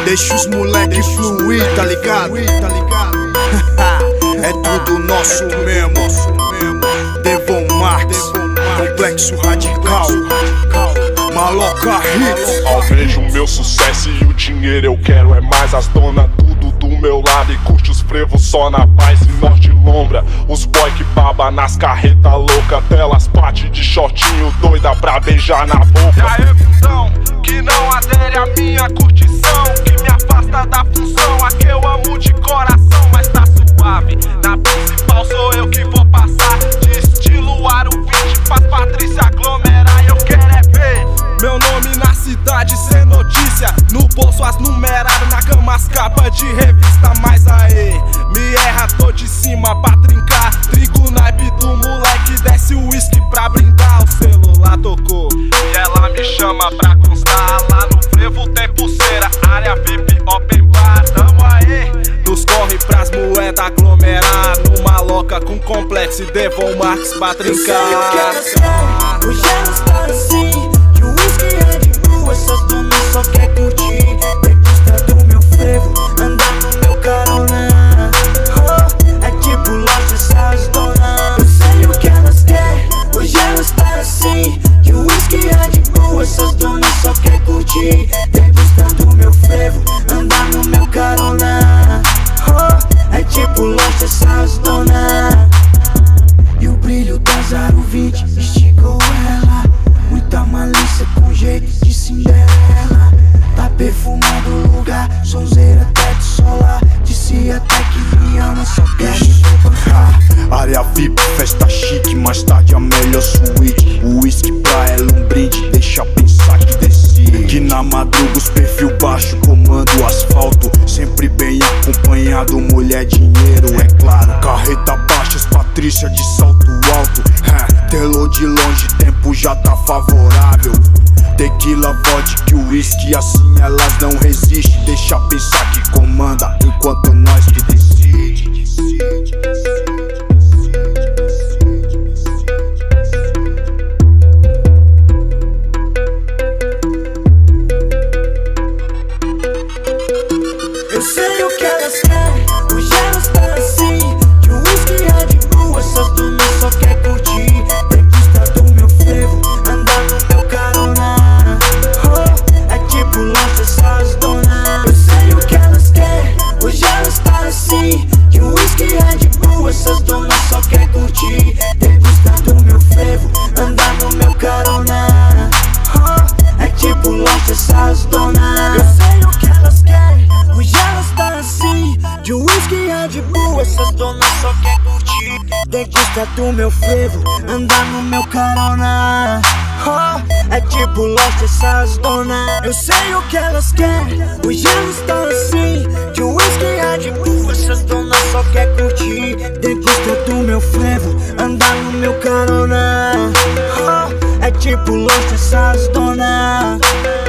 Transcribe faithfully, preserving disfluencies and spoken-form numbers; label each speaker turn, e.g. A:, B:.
A: Deixa os moleque fluir, tá ligado? É tudo nosso mesmo. Devon Marx, Complexo Radical, Maloca Hits.
B: Ao vejo o meu sucesso e o dinheiro eu quero é mais. As dona tudo do meu lado e curte os frevos só na paz e norte lombra. Os boy que baba nas carreta louca, telas parte de shortinho doida pra beijar na boca.
C: E aí, visão, que não adere à minha curtição, que me afasta da função, a que eu amo de coração, mas tá suave. Na principal sou eu que vou passar, de estilo Aro vinte, faz Patrícia aglomerar e eu quero é ver meu nome na cidade ser notícia, no bolso as numeradas, na cama as capas de revista. Mas aê, me erra, tô de cima pra trincar, trigo naipe do moleque, desce o uísque pra brindar. O celular tocou e ela me chama pra constar, lá no frevo tem pulseira, área V I P, open bar. Tamo aí, nos corre pras moedas aglomerar, no Maloca com Complexo e Devon Marx pra trincar.
D: Hoje elas tá assim, que o whisky é de rua, essas donas só quer curtir. Degustar do meu frevo, andar no meu carona. Oh, é tipo loja essas donas. Eu sei o que elas querem, hoje elas tá assim, que o whisky é de rua, essas donas só quer curtir. Degustar do meu frevo, andar no meu carona. Oh, é tipo loja essas donas. E o brilho da Zaro vinte esticou ela, muita malícia com jeito de Cinderela. Tá perfumado o lugar, sonzeira, teto solar. Disse até que me ama, só quer me provocar.
A: Área V I P, festa chique, mais tarde a melhor suíte. O whisky pra ela um brinde, deixa pensar que decide. Que na madruga os perfil baixo comando o asfalto, sempre bem acompanhado, mulher, dinheiro, é claro. Carreta baixa, as Patrícia de salto alto. é, Telou de longe, tempo já tá favorável. Tequila, vodka e whisky, assim elas não resistem. Deixa pensar que comanda, enquanto nós que decide.
D: Eu sei o que elas querem, hoje elas tá assim, que o whisky é de rua, essas donas só quer curtir. Degustar do meu frevo, andar no meu carona. Oh, é tipo loja essas donas. Eu sei o que elas querem, hoje elas tá assim, que o whisky é de rua, essas donas só quer curtir. Degustar do meu frevo, andar no meu carona. Oh, é tipo loja essas donas. Eu sei o que elas querem, hoje elas tá assim, que o whisky é de boa, essas donas só quer curtir. Degusta do meu frevo, andar no meu carona. Oh, é tipo loja essas donas. Eu sei o que elas querem, hoje elas tá assim, que o whisky é de boa, essas donas só quer curtir. Degusta do meu frevo, andar no meu carona. Oh, é tipo loja essas donas.